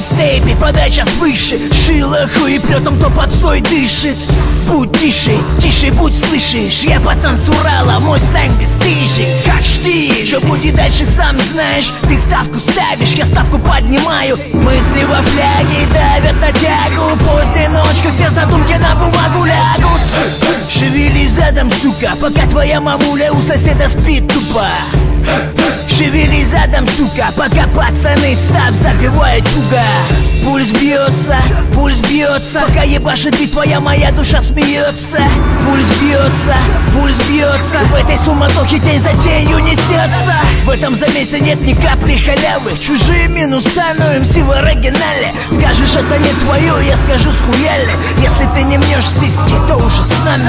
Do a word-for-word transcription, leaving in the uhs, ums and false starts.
микстейпе, подача свыше. Шило хуеплетом, то попсой дышит. Будь тише, тише будь, слышишь. Я пацан с Урала, мой сленг бесстыжий. Как штиль, что будет дальше сам знаешь. Ты ставку ставишь, я ставку поднимаю. Мысли во фляге давят на тягу. Поздняя ночка, все задумки на бумагу лягут. Шевели задом, сука, пока твоя мамуля у соседа спит тупо. Шевели задом, сука, пока пацаны став забивают туго. Пульс бьется, пульс бьется, пока ебашит и твоя моя душа смеется. Пульс бьется, пульс бьется, в этой суматохе тень за тенью несется. В этом замесе нет ни капли халявы. Чужие минуса, но эм си в оригинале. Скажешь, это не твое, я скажу схуяли. Если ты не мнешь сиськи, то уже с нами.